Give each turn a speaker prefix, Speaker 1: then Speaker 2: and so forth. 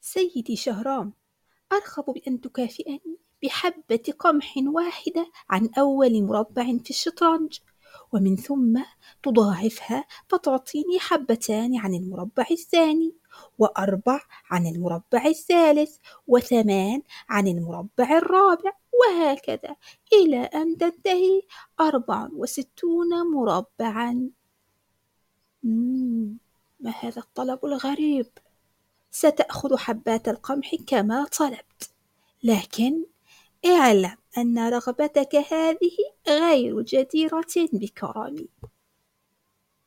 Speaker 1: سيدي شهرام، أرغب بأن تكافئني بحبة قمح واحدة عن أول مربع في الشطرنج، ومن ثم تضاعفها فتعطيني حبتان عن المربع الثاني، وأربع عن المربع الثالث، وثمان عن المربع الرابع، وهكذا إلى أن تنتهي 64 مربعا. ما هذا الطلب الغريب؟ ستأخذ حبات القمح كما طلبت، لكن اعلم أن رغبتك هذه غير جديرة بكرمي.